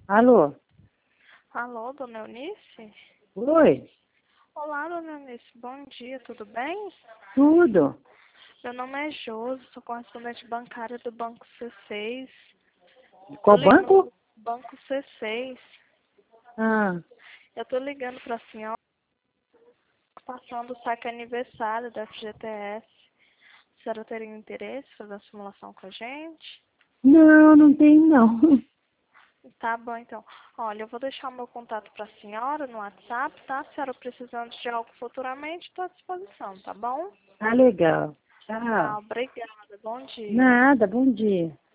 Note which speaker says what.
Speaker 1: Alô?
Speaker 2: Alô, dona Eunice?
Speaker 1: Oi?
Speaker 2: Olá, dona Eunice. Bom dia, tudo bem?
Speaker 1: Tudo?
Speaker 2: Meu nome é Josi, sou correspondente bancária do Banco C6. Tô
Speaker 1: Qual
Speaker 2: ligando
Speaker 1: banco?
Speaker 2: do Banco C6.
Speaker 1: Ah,
Speaker 2: Eu tô ligando pra senhora passando o saque aniversário da FGTS. A senhora teria interesse em fazer uma simulação com a gente?
Speaker 1: não tem não.
Speaker 2: Tá bom, então. Olha, eu vou deixar o meu contato pra senhora no WhatsApp, tá? Se a senhora precisando de algo futuramente, estou à disposição, tá bom?
Speaker 1: Tá legal.
Speaker 2: Tá,
Speaker 1: Tchau.
Speaker 2: obrigada. Bom dia.
Speaker 1: Nada, bom dia.